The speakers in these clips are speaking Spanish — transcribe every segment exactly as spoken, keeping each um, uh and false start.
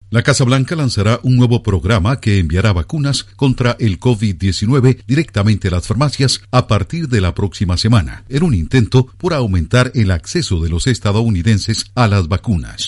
La Casa Blanca lanzará un nuevo programa que enviará vacunas contra el COVID diecinueve directamente a las farmacias a partir de la próxima semana, en un intento por aumentar el acceso de los estadounidenses a las vacunas.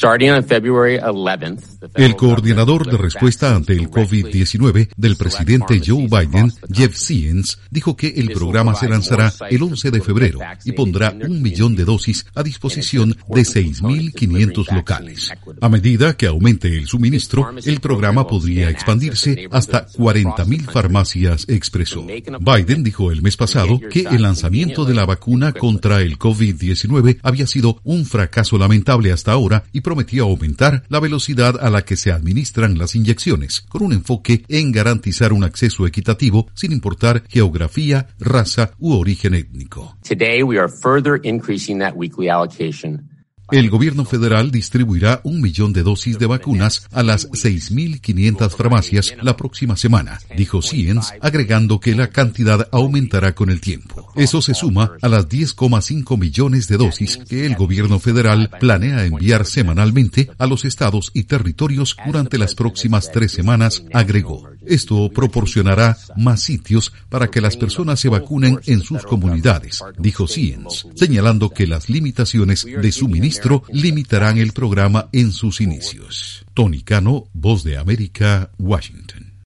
El coordinador de respuesta ante el COVID diecinueve del presidente Joe Biden, Jeff Zients, dijo que el programa se lanzará el once de febrero y pondrá un millón de dosis a disposición de seis mil quinientos locales. A medida que aumente el suministro, el programa podría expandirse hasta cuarenta mil farmacias, expresó. Biden dijo el mes pasado que el lanzamiento de la vacuna contra el COVID diecinueve había sido un fracaso lamentable hasta ahora y prometió aumentar la velocidad a la que se administran las inyecciones, con un enfoque en garantizar un acceso equitativo sin importar geografía, raza u origen étnico. Today we are further increasing that weekly allocation. El gobierno federal distribuirá un millón de dosis de vacunas a las seis mil quinientas farmacias la próxima semana, dijo Zients, agregando que la cantidad aumentará con el tiempo. Eso se suma a las diez coma cinco millones de dosis que el gobierno federal planea enviar semanalmente a los estados y territorios durante las próximas tres semanas, agregó. Esto proporcionará más sitios para que las personas se vacunen en sus comunidades, dijo Zients, señalando que las limitaciones de suministro limitarán el programa en sus inicios. Tony Cano, Voz de América, Washington.